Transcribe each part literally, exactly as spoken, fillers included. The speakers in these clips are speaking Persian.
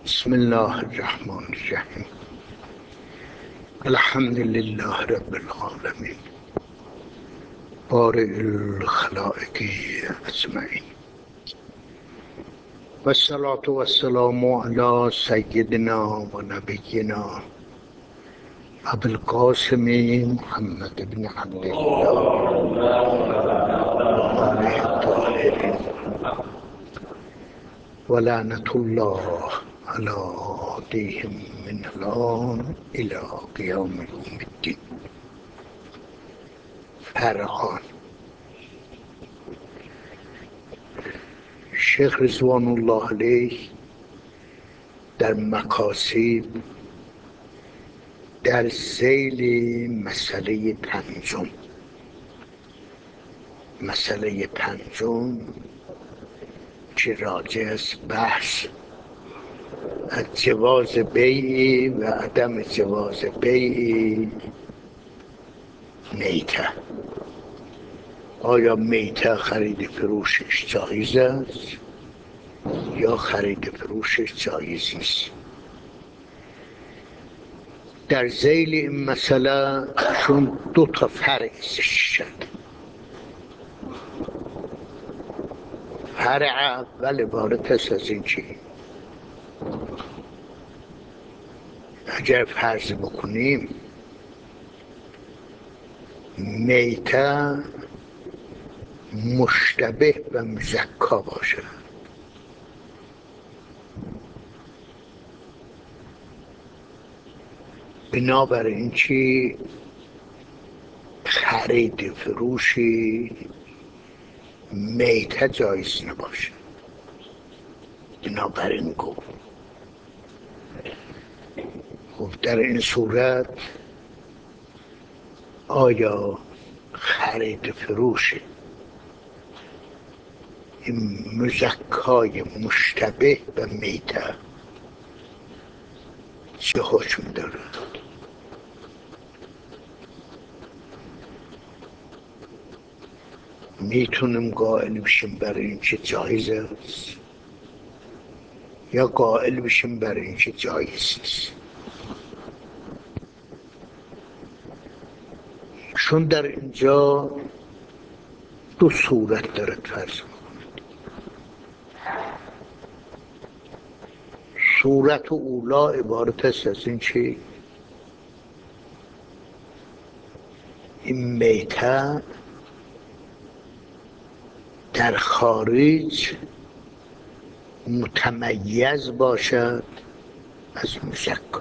بسم الله الرحمن الرحیم. الحمد لله رب العالمین بارئ الخلائق اجمعین و الصلاة و السلام علی سیدنا و نبینا ابی القاسم محمد بن عبدالله و آله الطاهرین و لعنة الله علی عادیهم من الآن الی قیام یوم الدین. فرعان شیخ رضوان الله علیه در مکاسب در ذیل مسئله پنجم مسئله پنجم که راجع است بحث از جواز بیع و عدم جواز بیع میته. آیا میته خرید فروشش جایز است یا خرید فروشش جایز نیست؟ در ذیل این مسئله چون دو تا فرع شد. فرع اول عبارت است از این که اگر فرض بکنیم میته مشتبه و مزکا باشد، بنابراین چی خرید فروشی میته جایز نباشه. بنابراین گفت خب در این صورت آیا خرید فروش این مزکای مشتبه به میته چه حکم دارد؟ میتونیم قائل بشیم برای این که جایز است یا قائل بشیم برای این که جایز نیست؟ چون در اینجا دو صورت دارد فرض بکنید. صورت اولا عبارت است از این که این میته در خارج متمیز باشد از مزکا.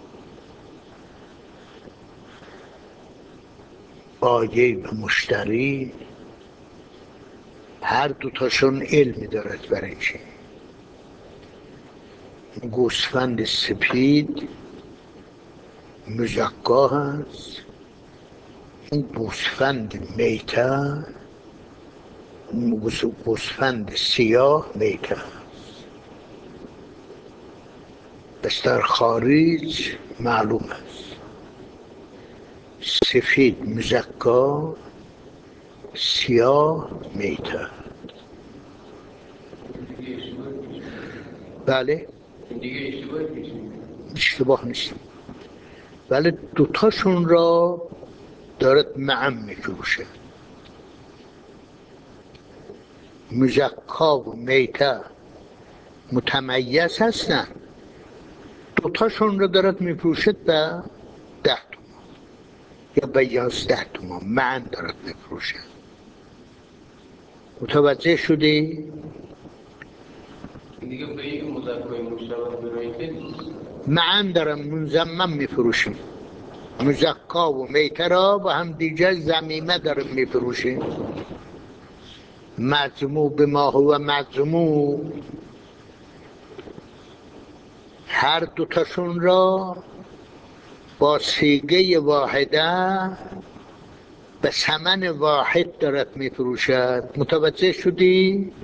بایع و مشتری هر دوتاشون علمی دارد برای این که گوسفند سپید مزکا هست، اون گوسفند میته گوسفند سیاه میته هست. بس در خارج معلوم است سفید مزکا، سیاه میته. بله اشتباه نیست، ولی دوتاشون را دارد معا میفروشه. مزکا و میته متمیز هستن، دوتاشون را دارد میفروشد به ده تومان یا به یازده تومان معا دارد میفروشه. متوجه شدی؟ دیگه به این مزکای مشتبه به میته نیست، معا دارم منضمن میفروشیم. مزکا و میته را با هم دیگر ضمیمه دارم میفروشیم. مجموع به ما هو مجموع، هر دوتاشون را با صیغه واحده به ثمن واحد دارد میفروشد. متوجه شدی؟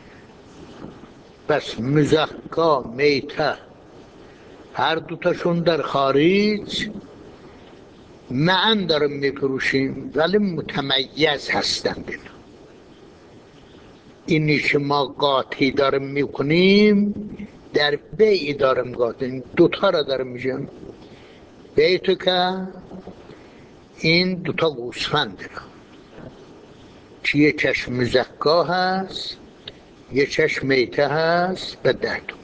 بس مزکا میته هر دوتاشون در خارج معا دارم میفروشیم ولی متمیز هستند. اینی که ما قاطی داریم میکنیم در بیعی دارم گفتم، دوتا را دارم میگم. بیعتو که این دوتا گوسفنده را که یه چشم مزکا هست، یه چشم میته هست به ده تومن.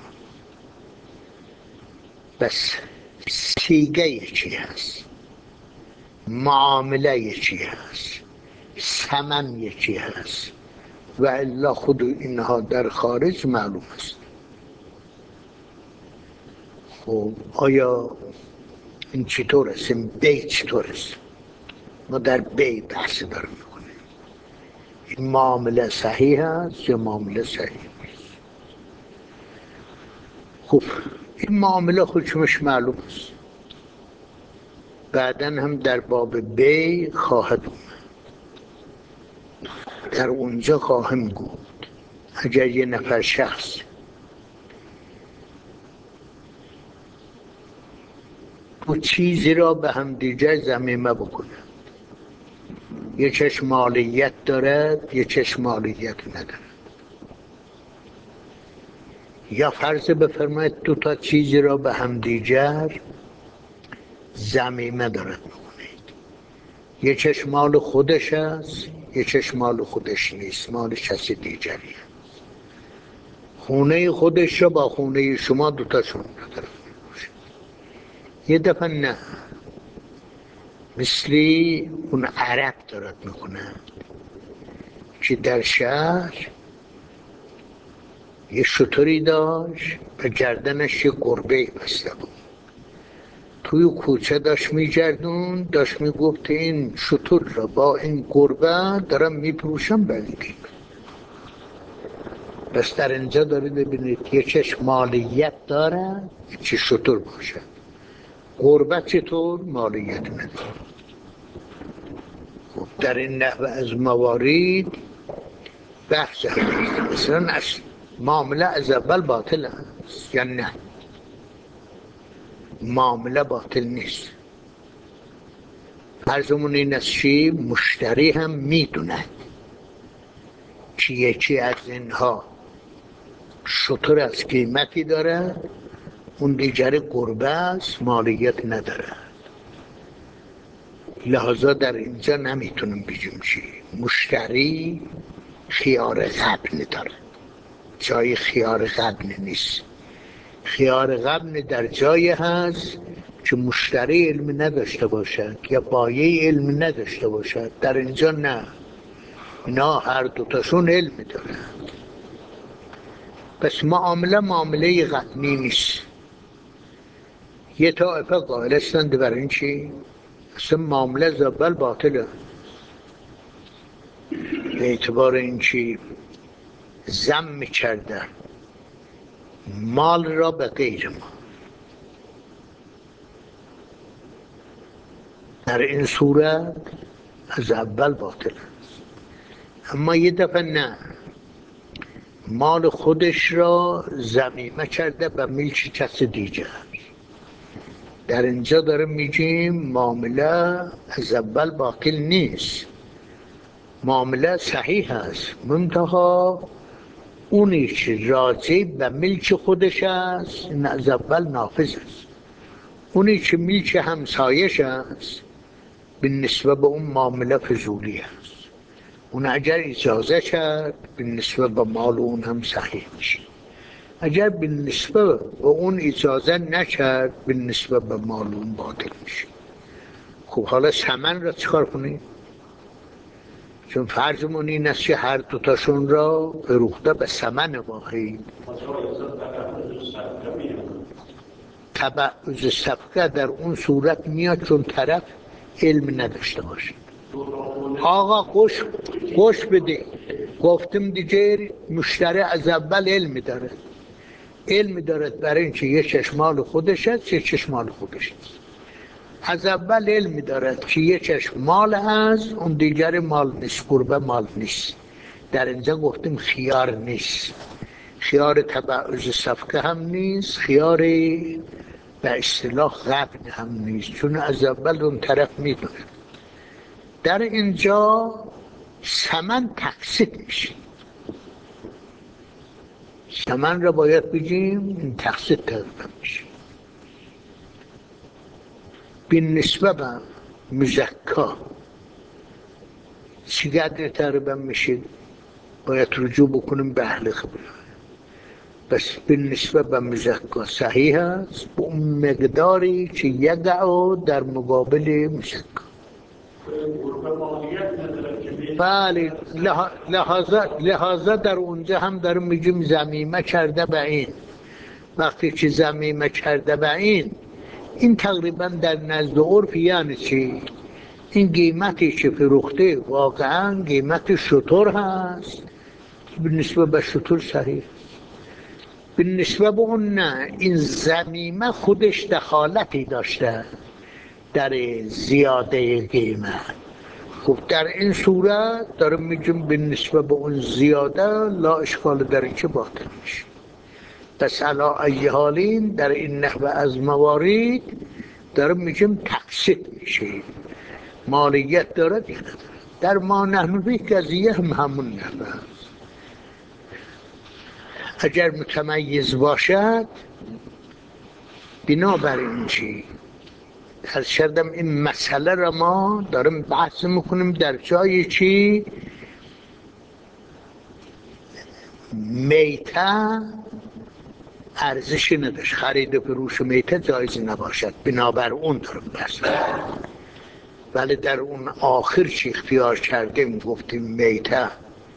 بس سیگه یکی هست، معامله یکی هست، ثمن یکی هست و الا خود اینها در خارج معلوم است. خب آیا این چطور است؟ این بی چطور است؟ ما در بی بحث دارم میکنیم. این معامله صحیح است یا معامله صحیح نیست؟ خب این معامله خودشمش معلوم است، بعداً هم در باب بی خواهد اومد، در اونجا خواهم گفت اگر یه نفر شخص دو چیزی را به هم دیگر ضمیمه بکنه، یه چشم مالیت دارد یه چشم مالیت ندارد، یا فرض بفرمایید دو تا چیزی را به هم دیگر ضمیمه دارد میکنید، یه چشم مال خودش است یه چشم مال خودش نیست، مال کسی دیگری. خونه خودش را با خونه شما دوتاشون ندارد. یه دفعه نه، مثلی اون عرب دارد میکنه که در شهر یه شتری داشت و گردنش یه گربه بسته بود، توی کوچه داشت میگردون، داشت میگفت این شتر را با این گربه دارم میپروشم بلدی. بس در اینجا دارید ببینید یه چشم مالیت داره که شتر باشه، گربه چطور مالیت نداره. خب در این نحوه از موارد بحث هست. مثلا معامله از اول باطل است یا نه؟ معامله باطل نیست. فرضمون این است که مشتری هم میدونه که یکی از اینها شتر از قیمتی داره، اون دیگر گربه است مالیت نداره، لحاظا در اینجا نمیتونم بگیم چی. مشتری خیار غبن داره، جای خیار غبن نیست. خیار غبن در جای هست که مشتری علم نداشته باشد یا بایه علم نداشته باشد، در اینجا نه، اینا هر دوتاشون علم داره. پس معامله معامله غبنی نیست. یه طایفه قائل هستند برای این چی؟ اصلا معامله از اول باطله، به اعتبار این چی ضم کرده مال را به غیر ما. در این صورت از اول باطل است. اما یه دفعه نه، مال خودش را ضمیمه کرده به ملک کس دیگر، در اینجا داره میگیم معامله از اول باطل نیست، معامله صحیح است، منتها اونی که راجع به ملک خودش است این از اول نافذ است. اونی که ملک همسایش است بالنسبه به اون معامله فضولی است. اون اگر اجازه کرد بالنسبه به مال اون هم صحیح میشه، اگر بالنسبه به اون اجازه نکرد بالنسبه به مال اون باطل میشه. خب حالا ثمن را چکار کنیم؟ چون فرضمون این است که هر دوتاشون را فروخته به ثمن واحد. تبعض صفقه در اون صورت میاد چون طرف علم نداشته باشه. آقا خوش خوش بده، گفتم دیگه مشتری از اول علم داره، علم دارد برای اینکه یه چشمال خودش هست یه چشمال خودش هست. از اول علم دارد که یه چشم مال هست اون دیگر مال نیست، گربه مال نیست. در اینجا گفتیم خیار نیست، خیار تبعض صفقه هم نیست، خیار به اصطلاح غبن هم نیست، چون از اول اون طرف میدونه. در اینجا ثمن تقسیم میشه. ثمن را باید بگیم این تقسیط تقریبا میشه بالنسبه به مزکا چقدر تقریبا میشه باید رجوع بکنیم به اهل خبره بس بالنسبه به مزکا صحیح است به اون مقداری که یقع در مقابل مزکا بله لحاظا لحاظا در اونجا هم داریم میگیم ضمیمه کرده به این وقتی که ضمیمه کرده به این این تقریبا در نزد عرف یعنی چی این قیمتی که فروخته واقعا قیمت شتر هست بالنسبه به شتر صحیح بالنسبه به اون نه این ضمیمه خودش دخالتی داشته در زیاده قیمت خب در این صورت دارم میگم بالنسبه به اون زیاده لا اشکال در این که باطل میشه پس علا ای حالین در این نحوه از موارد دارم میگم تقسیط میشه مالیت دارد یا ندارد در ما نحن به قضیه هم همون نحوه است اگر متمیز باشد بنابراین چی از شدم این مسئله را ما دارم بحث میکنیم در جای چی میته ارزشی نداشت خرید و فروش میته جایز نباشد بنابر اون دارم بحث ولی در اون آخر چی اختیار کردیم گفتیم میته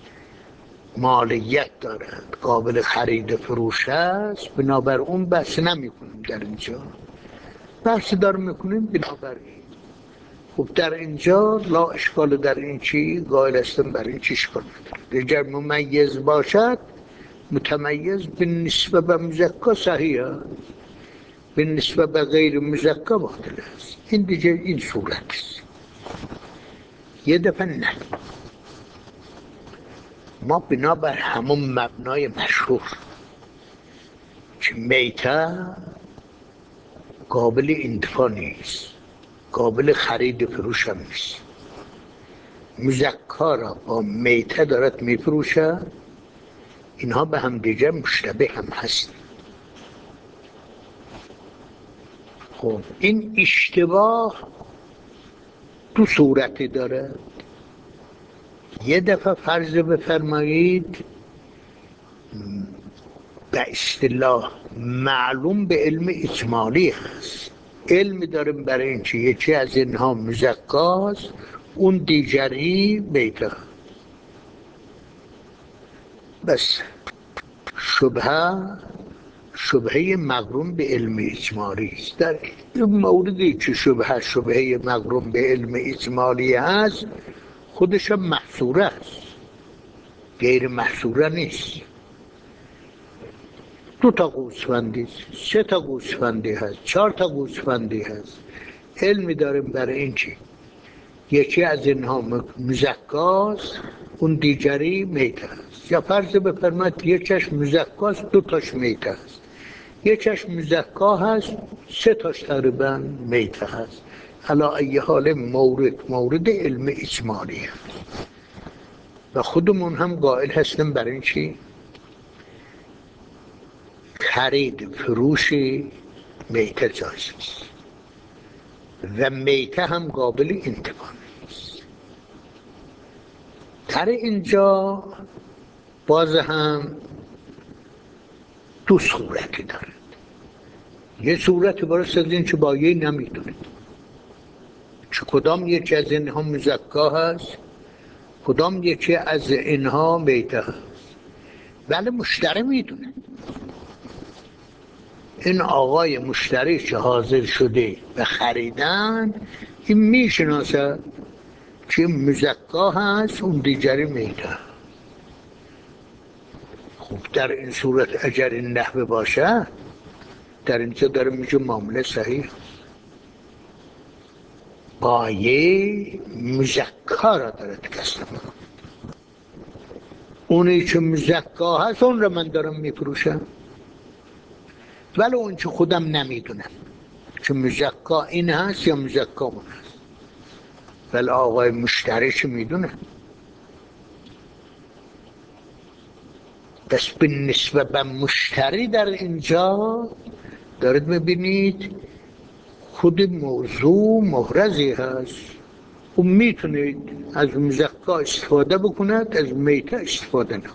مالیت دارد قابل خرید و فروش است بنابر اون بحث نمی کنیم در اینجا بحث دارم میکنیم بنابر این خب در اینجا لا اشکال در این چی قائل هستم بر این چی اشکال نداره اگر ممیز باشد متمیز بالنسبه به مزکا صحیح است بالنسبه به غیر مزکا باطل است این دیگه این صورت است یه دفعه نه ما بنابر همون مبنای مشهور که میته قابل انتفاع نیست قابل خرید و فروش هم نیست مزکا را با میته دارد میفروشه اینها به هم دیگه مشتبه هم هست خب این اشتباه دو صورتی داره یه دفعه فرض بفرمایید به اصطلاح معلوم به علم اجمالی هست علم داریم برای این چه یکی از اینها مزکاست اون دیگری میته بس شبهه شبهه مقرون به علم اجمالی است در این موردی که شبهه شبهه مقرون به علم اجمالی هست خودش هم محصوره است غیر محصوره نیست دو تا گوسفندی سه تا گوسفندی هست چهار تا گوسفندی هست علمی داریم برای این چی یکی از اینها مزکاست اون دیگری میته است یا فرض بفرمایید یکیش مزکاست دو تاش میته است یکیش مزکا هست سه تاش تقریبا میته هست علا ای حال مورد مورد علم اجمالی هست و خودمون هم قائل هستیم برای این چی خرید فروش میته جایز است و میته هم قابل انتفاع نیست در اینجا باز هم دو صورتی دارد یه صورت برای از این که با یه نمیدونید چه کدام یکی از اینها مزکا هست کدام یکی از اینها میته هست ولی مشتری میدونه این آقای مشتری که حاضر شده به خریدن این میشناسه که مزکا هست اون دیگری میته خب در این صورت اگر این نحوه باشه در اینجا داره میگه معامله صحیح بایه مزکا را دارد کسب اونی که مزکا هست اون را من دارم میفروشم ولی اون که خودم نمیدونم که مزکا این هست یا مزکا اون هست ولی آقای مشتری که میدونه پس به نسبت به مشتری در اینجا دارید میبینید خود موضوع محرزی هست و میتونید از مزکا استفاده بکند، از میته استفاده نکنید.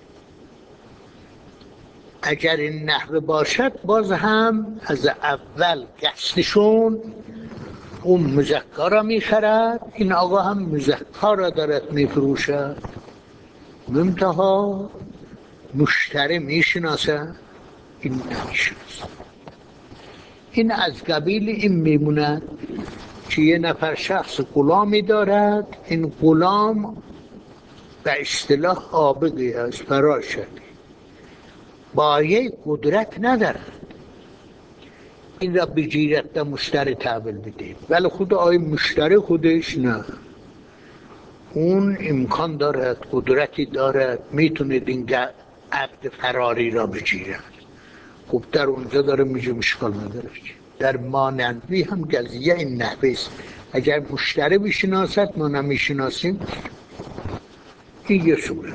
اگر این نحوه باشد باز هم از اول گشتشون اون مزکا را میخرد، این آقا هم مزکا را دارد میفروشد، منتها مشتری میشناسه این نمیشناسه. این از قبیل این میمونه که یه نفر شخص غلامی دارد، این غلام به اصطلاح عابدی است، فراشد، با یک قدرت ندارد این را بگیرد به مشتری تحویل بده، ولی خود آی مشتری خودش نه، اون امکان دارد، قدرتی دارد، میتونه این عبد فراری را بگیرد. خب در اونجا داره میگه مشکل نداره. در مانندی هم قضیه این نحوه است. اگر مشتری بشناسد ما نمیشناسیم، این یه صورت.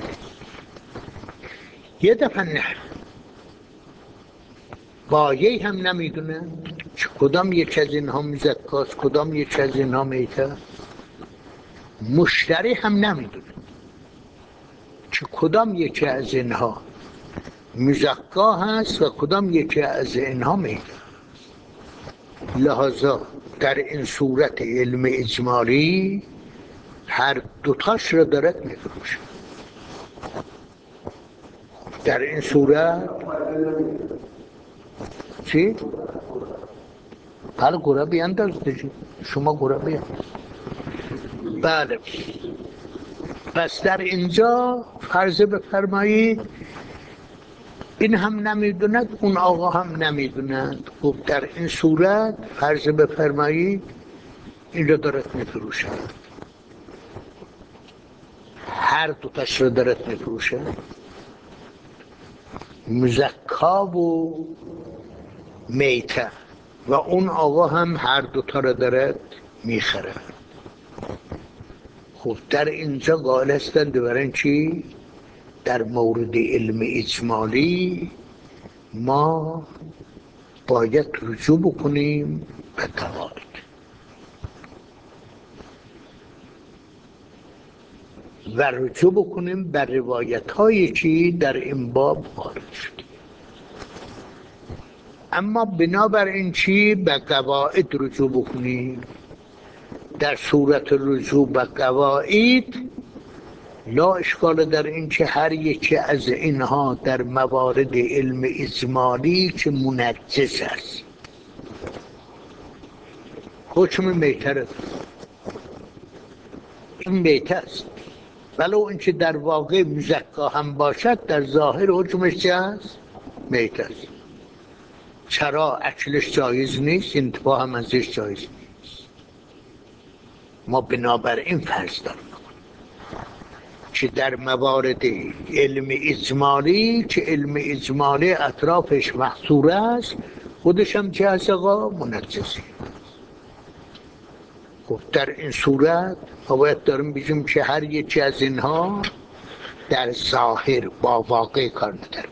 یه دفعه نه بایه هم نمیدونه که کدام یک از اینها مزکاست، کدام یک از اینها میته. مشتری هم نمیدونه که کدام یکی از اینها مزکا هست و کدام یکی از اینها میته. لحاظا در این صورت علم اجمالی هر دوتاش را دارد میفروشه. در این صورت چی؟ بله گره بیانداز دیجی، شما گره بیانداز. بله پس در اینجا فرض بفرمایید این هم نمیدوند اون آقا هم نمیدوند. خب در این صورت فرض بفرمایید این رو دارد میفروشه، هر دوتاش رو دارد میفروشه، مزکا و میته، و اون آقا هم هر دوتا رو دارد میخره. خب در اینجا قائل هستند برای چی؟ در مورد علم اجمالی ما باید رجوع بکنیم به قواعد و رجوع بکنیم بر روایت هایی که در این باب وارد شده. اما بنابر این چی به قواعد رجوع بکنیم. در صورت رجوع به قواعد لا اشکال در این که هر یکی از اینها در موارد علم اجمالی که منجس است حکم میتر این میت است، ولو اینکه در واقع مزکا هم باشد در ظاهر حکمش چه است؟ میت است. چرا اکلش جایز نیست؟ انتفاع هم ازش جایز نیست. ما بنابر این فرض داریم که در موارد علم اجمالی که علم اجمالی اطرافش محصور است خودش هم چه هست آقا؟ منجسی. خب در این صورت باید داریم بگیم که هر یکی از اینها در ظاهر با واقع کار نداره،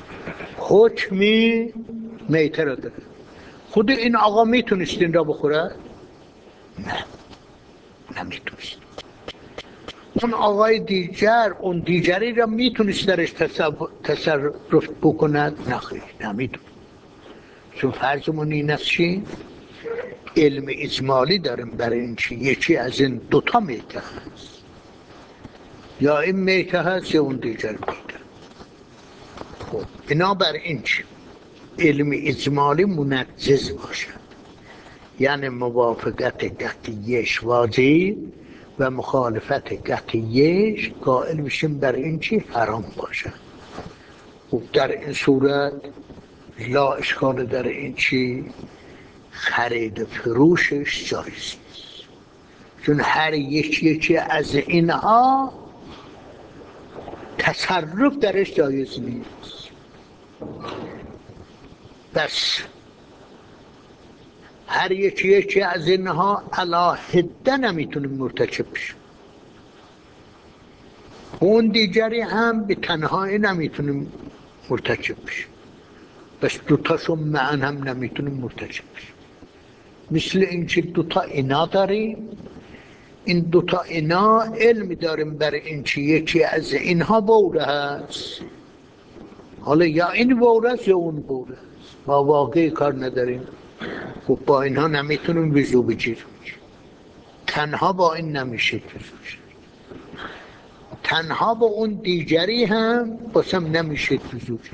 حکمی میته را داره. خود این آقا میتونست این را بخوره؟ نه نمیتونست. اون آقای دیگر اون دیگری را میتونست درش تصرف بکند؟ نه خیلی نمیتونه. چون فرضمون این است چی؟ علم اجمالی داریم برای این چی یکی از این دوتا میته هست، یا این میته هست یا اون دیگر میته. خب بنابر این چی علم اجمالی منجز باشد، یعنی موافقت قطعیش واجب و مخالفت قطعیش قائل میشیم بر این چی حرام باشد. خب در این صورت لا اشکال در این چی خرید فروشش جایز نیست، چون هر یکی یکی از اینها تصرف درش جایز نیست. بس هر یکی یکی از اینها علی حده نمیتونه مرتکب بشه. اون دیگری هم به تنهایی نمیتونیم مرتکب بشیم، بس دوتاشون معا هم نمیتونیم مرتکب بشیم. مثل اینکه دوتا اینا داریم، این دوتا اینا علم داریم بر اینکه یکی از اینها بوره هست، حالا یا این بوره است یا اون بوره است، با واقعی کار نداریم. خب با اینها نمیتونیم وضو بگیریم، تنها با این نمیشه وضو، تنها با اون دیگری هم باسم نمیشه وضو کرد،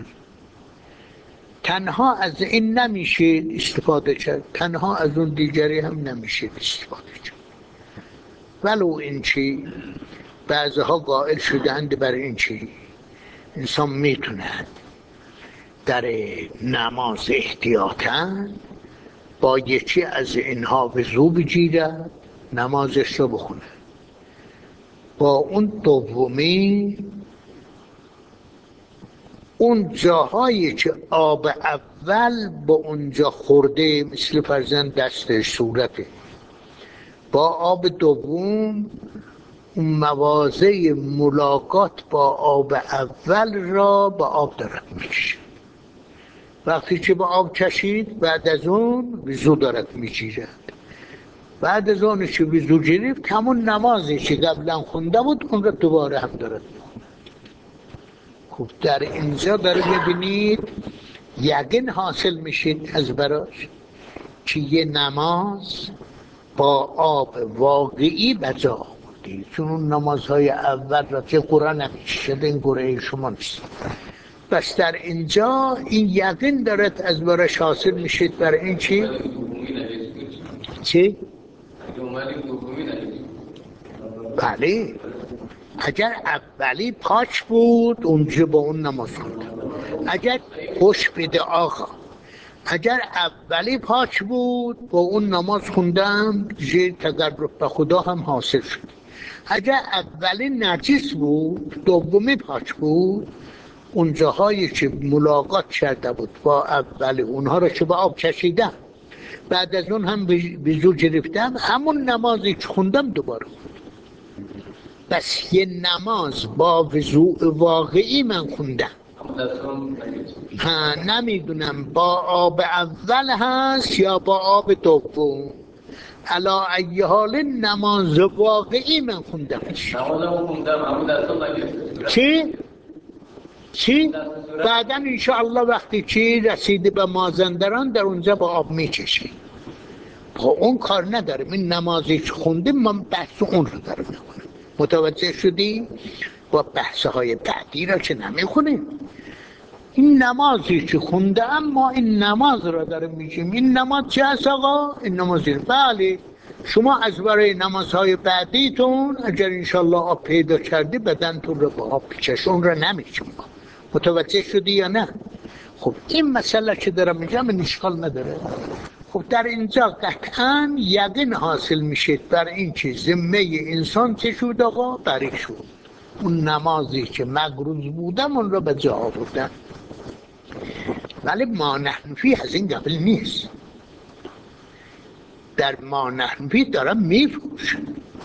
تنها از این نمیشه استفاده کرد، تنها از اون دیگری هم نمیشه استفاده کرد. ولو اینکه بعضها قائل شدند بر اینکه انسان میتونه در نماز احتیاطاً با یکی از اینها وضو بگیره نمازش رو بخونه، با اون دومی اون جاهایی که آب اول با اونجا خورده مثل فرزند دستش صورته، با آب دوم اون مواضع ملاقات با آب اول را با آب دارد میکشه. وقتی که با آب کشید بعد از اون وضو دارد میگیرد، بعد از اون که وضو گرفت همون نمازی که قبلا خونده بود اون را دوباره هم دارد میخوند. خب در اینجا داره میبینید یقین حاصل میشید از براش که یه نماز با آب واقعی بجا آوردی، چون اون نمازهای اول را که قرآن نمیشد این قرآن شما نیست. بس در اینجا این یقین دارد از براش حاصل میشید برای این چی؟ چی؟ بله اگر اولی پاک بود اونجا با اون نماز خوندم، اگر خوش بده آقا، اگر اولی پاک بود با اون نماز خوندم زیر تقرب به خدا هم حاصل شد. اگر اولی نجس بود دومی پاک بود، اون جاهایی که ملاقات کرده بود با اولی اونها را که با آب کشیدم بعد از اون هم وضو گرفتم همون نمازی که خوندم دوباره خوندم. بس یه نماز با وضوء واقعی من خوندم، ها نمیدونم با آب اول هست یا با آب دوم، علا ای حال نماز واقعی من خوندم. چی؟ چی؟ بعدا انشاءالله وقتی چی رسیده به مازندران در اونجا با آب میچشی، با اون کار ندارم. این نمازی که خوندیم من بحث اون رو دارم میخونم، متوجه شدی؟ با بحث های بعدی را که نمیخونیم. این نمازی که خونده اما این نماز را دارم میگیم. این نماز چه هست آقا؟ این نمازی بله شما از برای نمازهای بعدیتون اگر انشالله آب پیدا کردی بدنتون رو با آب بچش، اون را نمیگیم. متوجه شدی یا نه؟ خب این مسئله که دارم میگم این اشکال نداره. خب در اینجا قطعا یقین حاصل میشید بر این که ذمه انسان چه شد آقا؟ بری شد. اون نمازی که مگروز بودم اون را به جا آوردن. ولی ما نحنفی از این قبل نیست. در ما نحنفی دارم میفروشم،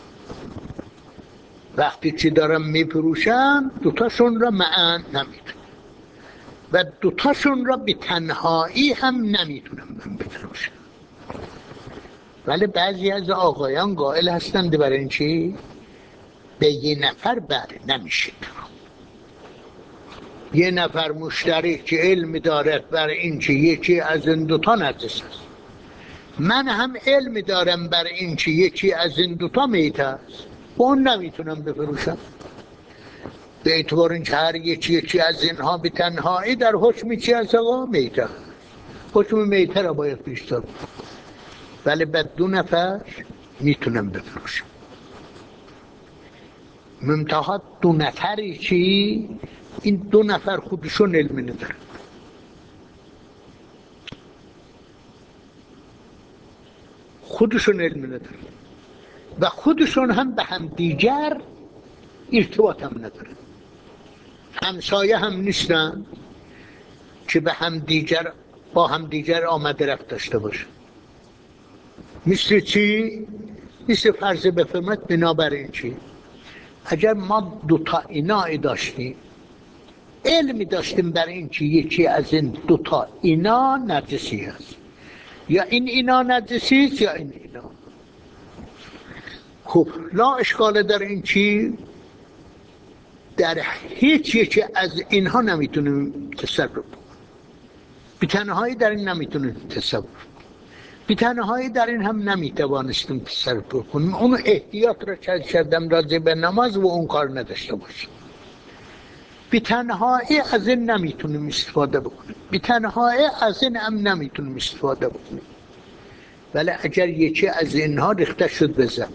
وقتی که دارم میفروشم دوتاشون را معا نمیتونم و دوتاشون را به تنهایی هم نمیتونم من بفروشم. ولی بعضی از آقایان قائل هستند برای این چی؟ به یه نفر بله نمیشه. یه نفر مشتری که علم دارد برای این که یکی از این دوتا نجس است، من هم علم دارم برای این که یکی از این دوتا میته است، اون نمیتونم بفروشم. به اعتبار این که هر یکی یکی از اینها به تنهایی در حکم چی هست آقا؟ میته. حکم میته را باید پیش دارم، ولی به دو نفر میتونم بفروشم. ممتحات دو نفری چی؟ این دو نفر خودشون علم ندارن، خودشون علم ندارن و خودشون هم به هم دیگر ارتباط هم ندارن، همسایه هم نیستن که به هم دیگر با هم دیگر آمد رفت داشته باشن. مثل چی؟ مثل فرض بفرمایید بنابراین چی؟ اگر ما دوتا اینایی داشتیم، علمی داشتیم بر این که یکی از این دوتا اینا نجسی هست، یا این اینا نجسی است یا این اینا. خب لا اشکال در این که در هیچ یکی از اینها نمیتونیم تصرف کنیم، بی تنهایی در این نمیتونیم تصرف کنیم، بی تنهایی در این هم نمیتوانستیم تصرف کنیم. اون احتیاط را کردم راجع به نماز و اون کار نداشته باشیم. بی تنهایی از این نمیتونیم استفاده بکنیم، بی تنهایی از این هم نمیتونیم استفاده بکنیم. ولی اگر یکی از اینها ریخته شد به زمین،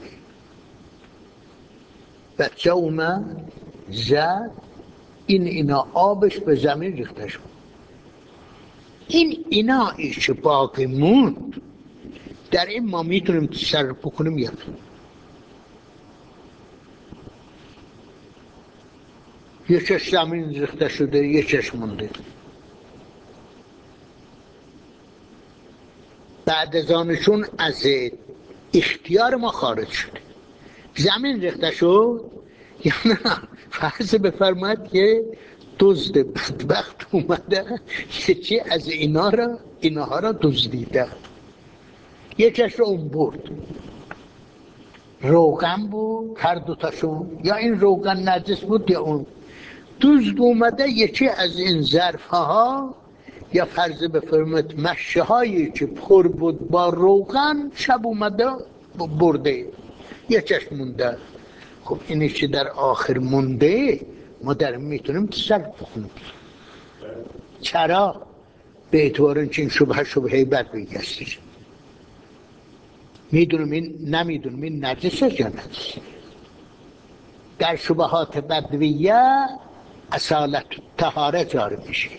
بچه اومد زد، این اینا آبش به زمین ریخته شد، این اینایی که باقی موند در این ما میتونیم تصرف بکنیم یا نه؟ یکیش زمین ریخته شده، یکیش مونده. بعد از آنشون از اختیار ما خارج شده. زمین ریخته شد یا نه؟ فرض بفرمایید که دزد بدبخت اومده یکی از اینا را اینها را دزدیده، یکیش رو اون برد، روغن بود هر دوتاشون، یا این روغن نجس بود یا اون. دزد اومده یکی از این ظرف ها یا فرض بفرمایید مشه هایی که پر بود با روغن شب اومده برده، یکیش مونده. خب اینی که در آخر مونده ما در میتونیم تصرف کنیم. چرا؟ به اعتبار اینکه این شبه شبهه بدوی هستش. میدونیم این نمیدونیم این نجس است یا نجس. در شبهات بدویه اصالت طهاره جاری میشه.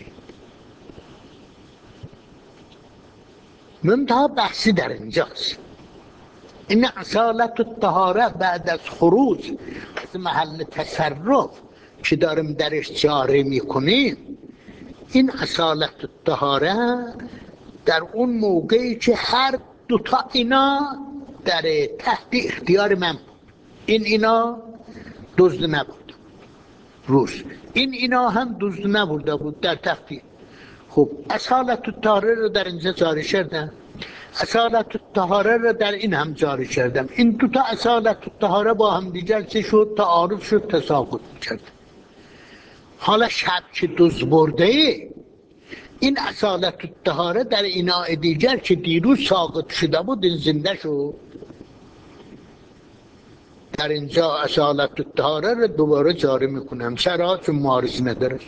منتها بحثی در اینجاست، این اصالت الطهاره بعد از خروج از محل تصرف که داریم درش جاری میکنیم، این اصالت الطهاره در اون موقعی که هر دوتا اینا در تحت اختیار من بود. این اینا دزد نبود روز، این اینا هم دزد نبوده بود در تحت. خب اصالت الطهاره رو در اینجا جاری کردم، اصالت الطهاره رو در این هم جاری کردم. این دوتا اصالت الطهاره با هم دیگر چه شد؟ تعارض شد، تساقط کرد. حالا شب که دزد برده، این اصالت الطهاره در ایناء دیگر که دیروز ساقط شده بود این زنده شد. در اینجا اصالت الطهاره رو دوباره جاری میکنم. چرا؟ چون معارض نداره.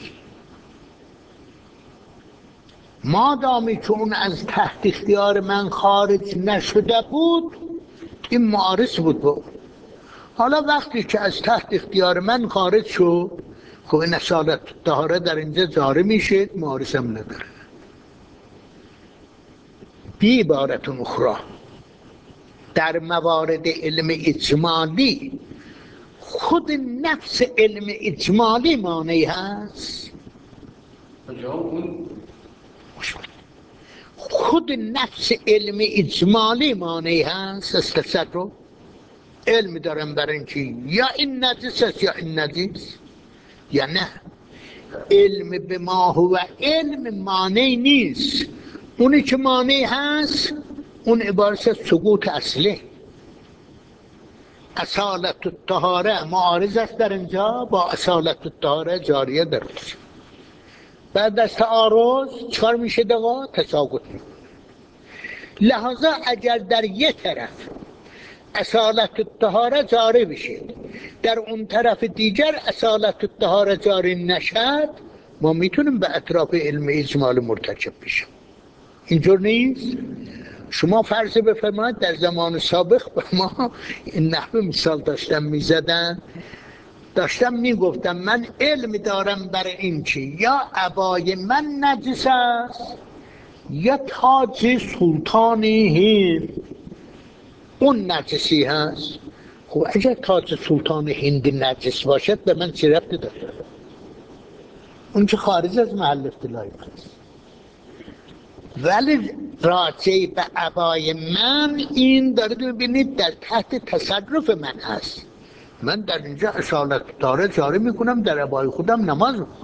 مادامی که اون از تحت اختیار من خارج نشده بود این معارض بود بود. حالا وقتی که از تحت اختیار من خارج شد، خب این اصالت الطهاره در اینجا جاری میشه، معارض هم نداره. بی عبارت اخرى در موارد علم اجمالی خود نفس علم اجمالی مانعی هست. خود نفس علم اجمالی مانعی هست از تصرف. علم دارم برای اینکه یا این نجس است یا این نجس یا نه. علم به ما هو علم مانع نیست. اونی که مانع هست اون عبارت از سقوط اصله. اصالت الطهاره معارض است در اینجا با اصالت الطهاره جاریه در روز. بعد از تعارض چکار میشه دقا؟ تساقط میکنه. لحاظا اگر در یک طرف اصالت الطهاره جاری بشه، در اون طرف دیگر اصالت الطهاره جاری نشد، ما میتونیم به اطراف علم اجمال مرتکب بشیم. اینجور نیست؟ شما فرض بفرمایید در زمان سابق به ما این نحوه مثال داشتم میزدن، داشتم میگفتم من علم دارم برای این که یا عبای من نجس است یا تاج سلطان هند اون نجسی هست. خب اگر تاج سلطان هند نجس باشد به من چه ربطی داره؟ اون که خارج از محل افتلای هست. ولی راجع به عبای من این دارید ببینید در تحت تصرف من هست. من در اینجا اصالت داره جاری میکنم، در عبای خودم نماز میخونم.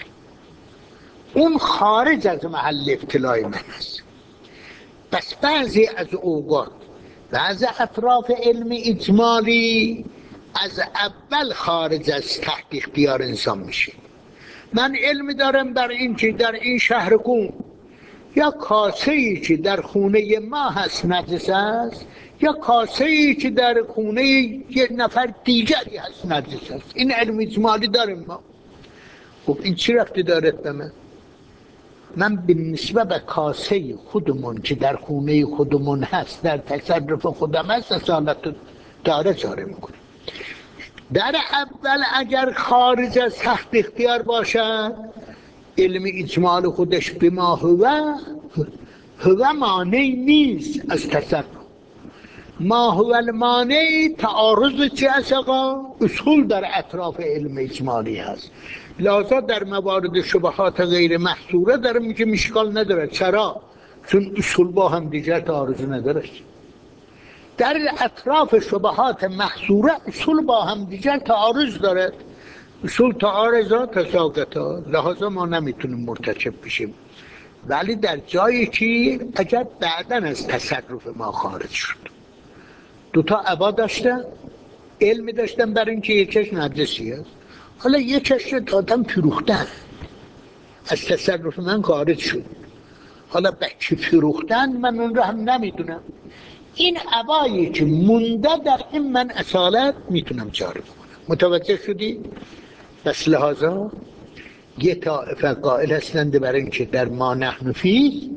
اون خارج از محل ابتلای من است. پس بعضی از اوقات بعضی اطراف علم اجمالی از اول خارج از تحت اختیار انسان میشه. من علم دارم بر این که در این شهر کن یا کاسه ای که در خونه ما هست نجس است، یا کاسه ای که در خونه یک نفر دیگری هست نجس است. این علم اجمالی داریم ما. خب این چی رفتی دارد به من؟ من به نسبت به کاسه خودمون که در خونه خودمون هست، در تصرف خودم هست، اصالت داره جاره میکنم. در اول اگر خارج از تحت اختیار باشد، علم اجمال خودش به ما هو هو مانع نیست از تصرف. ما هو المانع تعارض چه است آقا؟ اصول در اطراف علم اجمالی هست. لذا در موارد شبهات غیر محصوره در میگه مشکال نداره. چرا؟ چون اصول با هم دیگر تعارض نداره. در اطراف شبهات محصوره اصول با هم دیگر تعارض داره. اصول تعارضات تساقطات، لذا ما نمیتونیم مرتکب بشیم. ولی در جایی که اگر بعداً از تصرف ما خارج شد، دوتا عبا داشتن، علم داشتن برای اینکه یکیش نجسی است، حالا یکیش رو دادم فروختن، از تصرف من خارج شد، حالا به چی فروختن من اون رو هم نمیدونم. این عبایی که مونده در این من اصالت میتونم جاری بکنم. متوجه شدی؟ پس لحاظا یه طائفه قائل هستند برای اینکه در ما نحن فیه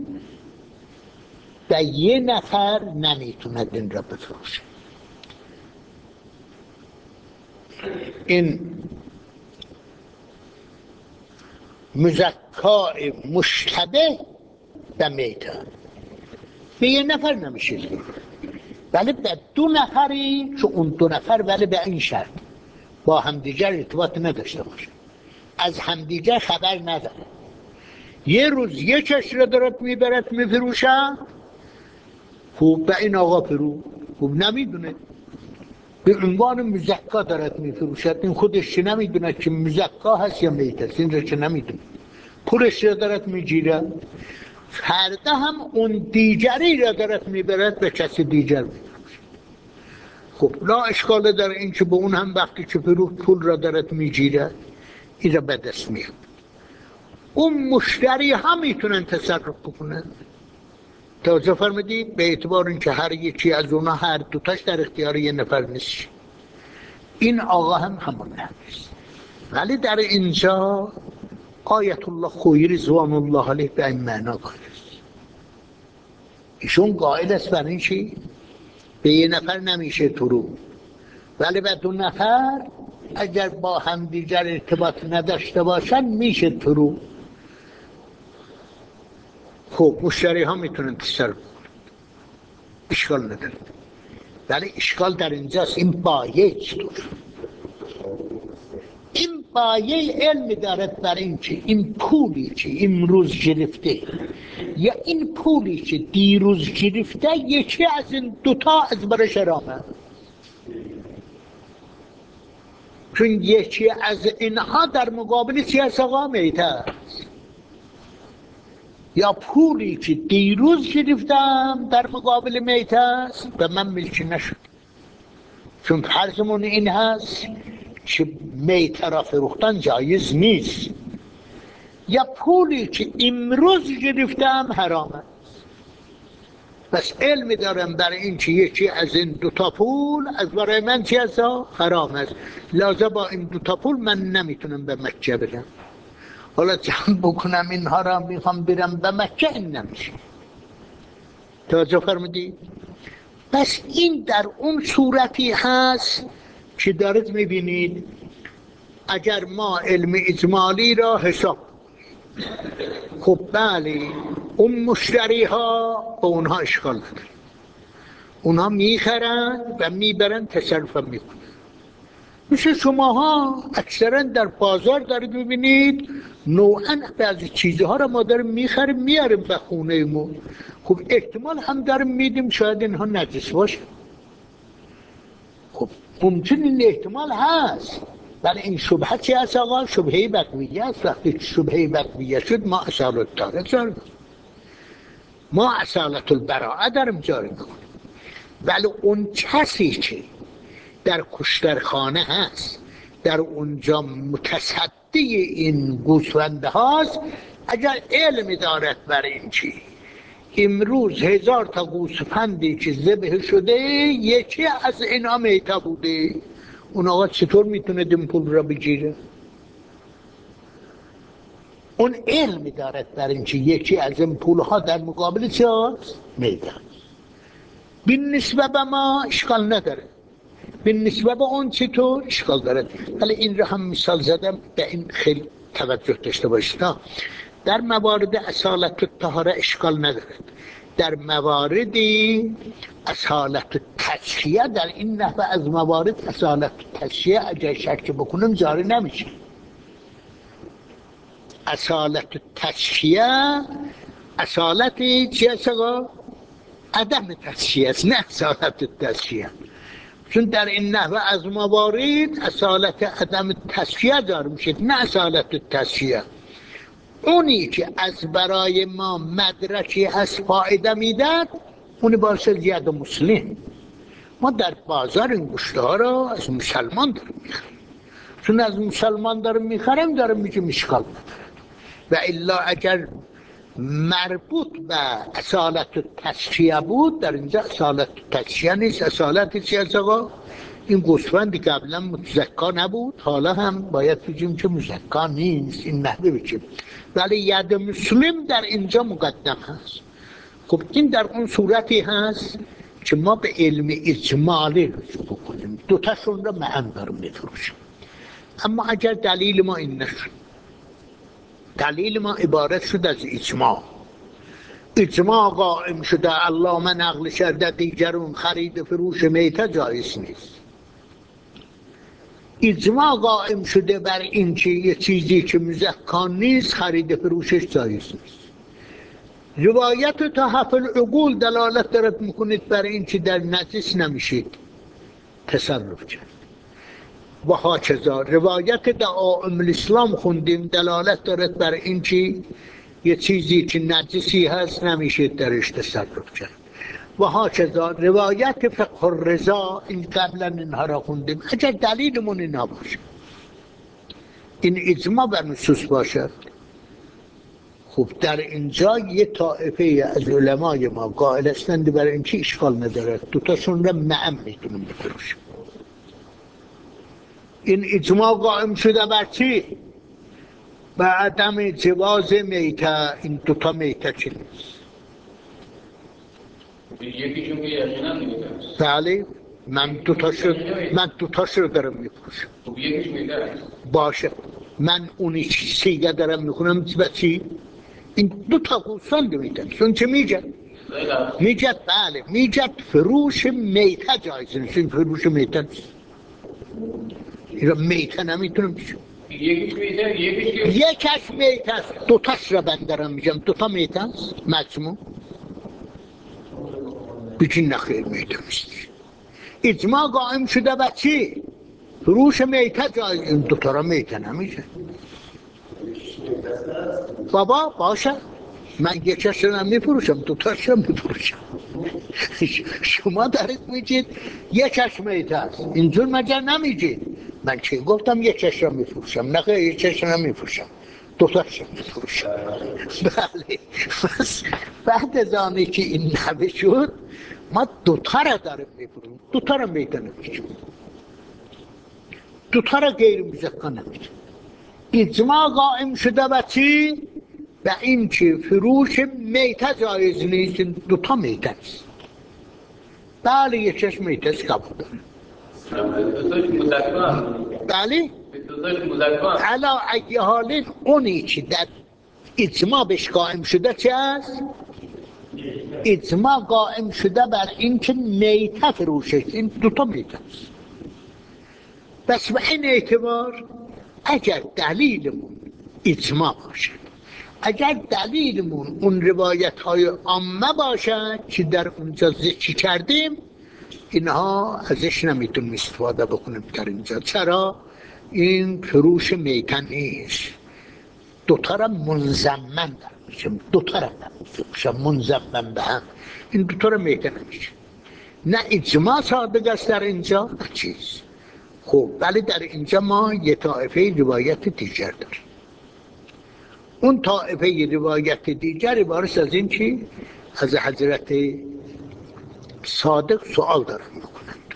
و یه نفر نمیتوند این را بفروشه. این مزکای مشتبه و میته به یه نفر نمیشه، ولی به دو نفری که اون دو نفر ولی به این شرط با همدیگر ارتباط نداشته باشه، از همدیگر خبر نداره، یه روز یکش را دارد میبرد میفروشه، خوب به این آقا فرو خوب نمیدونه، به عنوان مزکا دارد میفروشد، این خودش چه نمیدونه که مزکا هست یا میت هست، این را چه نمیدونه، پولش را دارد میگیره، فردا هم اون دیگری را دارد میبرد به کسی دیگر میفروشه. خب لا اشکال در این که به اون هم وقتی که فروخت پول را دارد میگیره، این را به دست میاد. اون مشتری ها میتونن تصرف بکنن. توجه فرمودید؟ به اعتبار اینکه هر یکی از اونا هر دوتاش در اختیار یه نفر نیست. این آقا هم همون نیست. ولی در اینجا آیت الله خویی رضوان الله علیه به این معنا قائل است. ایشون قائل است بر این چی؟ به یه نفر نمیشه ترو، ولی به دو نفر اگر با هم دیگر ارتباط نداشته باشن میشه ترو. خب مشتری ها میتونن تصرف کنن، اشکال نداره، ولی اشکال در اینجاست این بایه چطور؟ این بایه علم دارد بر این که این پولی که امروز گرفته یا این پولی که دیروز گرفته یکی از این دوتا از برش حرامه، چون یکی از اینها در مقابل چی هست آقا؟ میته است. یا پولی که دیروز گرفتم در مقابل میته است و من ملکی نشد، چون فرضمون این هست که میته را فروختن جایز نیست، یا پولی که امروز گرفتم حرام است. بس علم دارم برای این که یکی از این دوتا پول از برای من چی هست؟ حرام است. لازم با این دوتا پول من نمیتونم به مکه برم، حالا جمع بکنم اینها را میخوام برم به مکه، این نمیشه. توجه فرمودید؟ پس این در اون صورتی هست که دارید میبینید اگر ما علم اجمالی را حساب، خب بله اون مشتری ها به اونها اشکال نداره، اونها میخرن و میبرن تصرف هم میکنن. مثل شماها اکثرا در بازار دارید میبینید نوعا بعضی چیزها را ما داریم میخریم میاریم به خونه ما، خب احتمال هم داریم میدیم شاید اینها نجس باشه. خب ممکن این احتمال هست، ولی این شبهه چی هست آقا؟ شبهه بقویه است. وقتی شبهه بقویه شد ما اصالت داره جاری ما اصالت البراءه داریم جاری میکنیم. ولی اون کسی که در کشترخانه هست، در اونجا متصدی این گوسفنده هاست، اگر علمی دارد بر این چی امروز هزار تا گوسفندی که ذبح شده یکی از اینا میته بوده، اون آقا چطور میتونه این پول را بگیره؟ اون علمی دارد بر این چی یکی از این پول ها در مقابل چی هست؟ میته. بین نسبه به ما اشکال نداره، بین نسبه به اون چطور اشکال داره. ولی این را هم مثال زدم، به این خیلی توجه داشته باشید. در موارد اصالت الطهاره اشکال نداره، در مواردی اصالت تزکیه، در این نحوه از موارد اصالت تزکیه اگر شک بکنم جاری نمیشه. اصالت تزکیه اصالتی چی است آقا؟ عدم تزکیه است، نه اصالت تزکیه. چون در این نحوه از موارد اصالت عدم تزکیه دار میشه، نه اصالت تزکیه. اونی که از برای ما مدرکی از فایده میدن اونی باشه زیاد مسلم. ما در بازار این گوشته ها را از مسلمان داریم میخریم، چون از مسلمان داریم میخریم داریم میگه مشکل نداره. و الا اگر مربوط به اصالت تزکیه بود، در اینجا اصالت تزکیه نیست. اصالت چی است آقا؟ این گوسفندی قبلا متزکا نبود، حالا هم باید بگیم که مزکا نیست، این نحوه بگیم، ولی ید مسلم در اینجا مقدم هست. خب این در اون صورتی هست که ما به علم اجمالی رجوع بکنیم، دوتاشون را معا داریم میفروشیم. اما اگر دلیل ما این نشد، دلیل ما عبارت شد از اجماع، اجماع قائم شده علامه نقل کرده دیگرون خرید فروش میته جایز نیست، اجماع قائم شده بر این که یه چیزی که مزکا نیست خرید فروشش جایز نیست، روایت تحف العقول دلالت دارد میکنید بر این که در نجس نمیشید تصرف کرد و هاکذا روایت دعائم الاسلام خوندیم دلالت دارد بر این که یه چیزی که نجسی هست نمیشه درش تصرف کرد و هاکذا روایت فقه الرضا، این قبلا اینها را خوندیم. اگر دلیلمون اینا باشه، این اجماع بر نصوص باشد، خب در اینجا یه طائفه از علمای ما قائل هستند برای این که اشکال نداره، دوتاشون را معا میتونیم بفروشیم. این اجماع قائم شده بر چی؟ به عدم جواز میته. این دوتا میته چی نیست؟ یکیشون که یقینا میگه بله، من دوتاش رو من دوتاش رو دارم میفروشم. خب یکیش میگه باشه، من اونی سیگه دارم میخونم به چی؟ این دوتا گوسفند میتن، چون چه میگه؟ میگه بله، میگه فروش میته جایز نیست. این فروش میته نیست، این را میته نمیتونم بشم. یکیش میگه یکیش یکش میته است، دوتاش را من دارم میگم دوتا میته است مجموع. بگی نخیر میته نیست. اجماع قائم شده به چی؟ فروش میته جایز، این دوتا را میته نمیشه. بابا باشه، من یکش را میفروشم دوتاش را میفروشم. شما دارید میگید یکش میته است، اینجور مگر نمیگید. من چی گفتم یکش را میفروشم؟ نخیر یکش را میفروشم، دوتاش را میفروشم. بله، بس بعد از آنی که این نوه شد ما دوتا را داریم میفروشم، دوتا را میته نمیشم، دوتا را غیر مزکا نمیشم. اجماع قائم شده به چی؟ به این که فروش میته جایز نیست، دوتا میته است. بله یکش میته است قبول دارم. بله علا ای حال اونی که در اجماع بهش قائم شده چه است؟ اجماع قائم شده بر این که میته فروشش، این دوتا میته است. بس به این اعتبار اگر دلیلمون اجماع باشد، اگر دلیلمون اون روایت های عامه باشد که در اونجا ذکر کردیم، اینها ازش نمیتونیم استفاده بکنیم در اینجا. چرا؟ این فروش میتن نیست. دوتا را منضمن در میشم، دوتا را نمیفروشم منضمن به هم، این دوتا را میتن نمیشه. نه اجماع صادق است در اینجا نه چیز. خب ولی در اینجا ما یه طایفه روایت دیگر داریم. اون طایفه روایت دیگر عبارت از این چی؟ از حضرت صادق سوال دارن میکنند.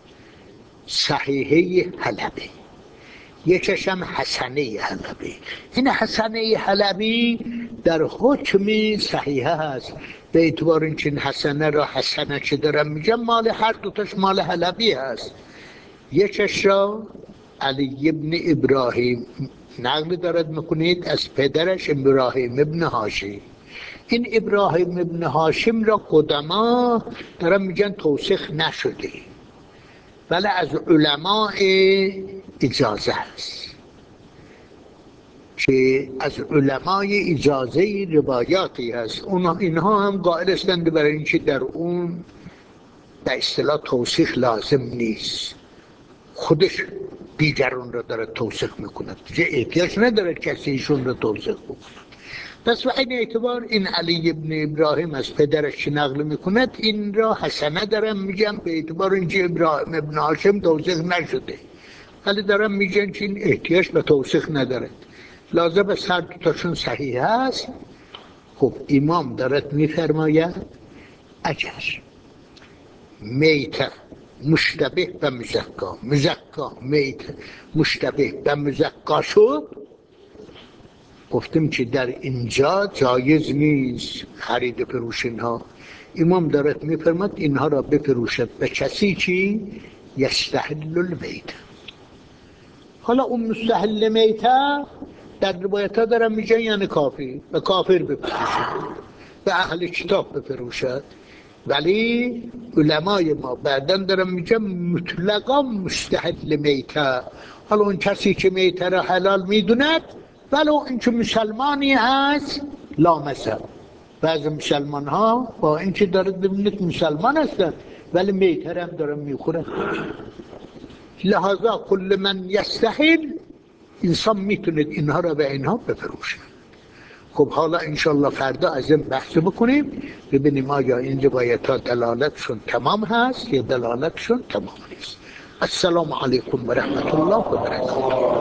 صحیحه حلبی، یکیش هم حسنه حلبی. این حسنه حلبی در حکم صحیحه هست، به اعتبار اینکه این حسنه را حسنه چه دارم میگم، مال هر دوتاش مال حلبی هست. یکیش را علی ابن ابراهیم نقل دارد میکنید از پدرش ابراهیم ابن هاشم. این ابراهیم ابن هاشم را قدما دارن میگن توثیق نشده، ولی از علماء اجازه هست که از علمای اجازه روایاتی هست. اینها هم قائل هستند برای اینکه در اون به اصطلاح توثیق لازم نیست، خودش دیگران را داره توثیق میکند، احتیاج نداره کسی ایشون را توثیق بکند. پس به این اعتبار این علی ابن ابراهیم از پدرش نقل میکند، این را حسنه دارم میگم به اعتبار اینکه ابراهیم ابن هاشم توثیق نشده، ولی دارم میگن که این احتیاج به توثیق نداره، لازم است هر دوتاشون صحیح هست. خب امام دارد میفرماید اگر میت مشتبه به مزکا، مزکا میت مشتبه به مزکا شد، گفتیم که در اینجا جایز نیست خرید فروش اینها. امام دارد میفرماد اینها را بفروشد به کسی که یستحل المیت. حالا اون مستحل میته در روایت ها دارم میگن یعنی کافر، به کافر بفروشد، به اهل کتاب بفروشد، ولی علمای ما بعداً دارم میگم مطلقا مستحل میته. حالا اون کسی که میته را حلال میدوند ولو اینکه مسلمانی هست لامسه. بعض مسلمان ها با اینکه دارد ببینید مسلمان هستند ولی میته هم دارن میخورن. لحاظا کل من یستحل، انسان میتوند اینها را به اینها بفروشه. خب حالا انشالله فردا از این بحث بکنیم، ببینیم آیا این روایت ها دلالتشون تمام هست یا دلالتشون تمام نیست. السلام علیکم و رحمت الله و برکاته.